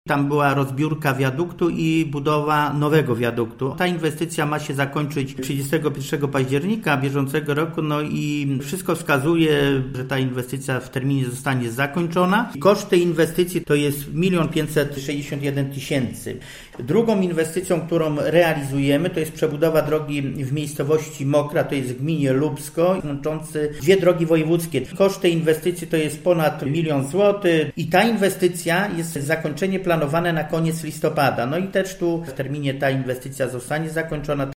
Tam była rozbiórka wiaduktu i budowa nowego wiaduktu. Ta inwestycja ma się zakończyć 31 października bieżącego roku, i wszystko wskazuje, że ta inwestycja w terminie zostanie zakończona. Koszt tej inwestycji to jest 1 561 000. Drugą inwestycją, którą realizujemy, to jest przebudowa drogi w miejscowości Mokra, to jest w gminie Lubsko, łączący dwie drogi wojewódzkie. Koszt tej inwestycji to jest ponad 1 000 000 złotych i ta inwestycja jest zakończenie planowane na koniec listopada. I też tu w terminie ta inwestycja zostanie zakończona.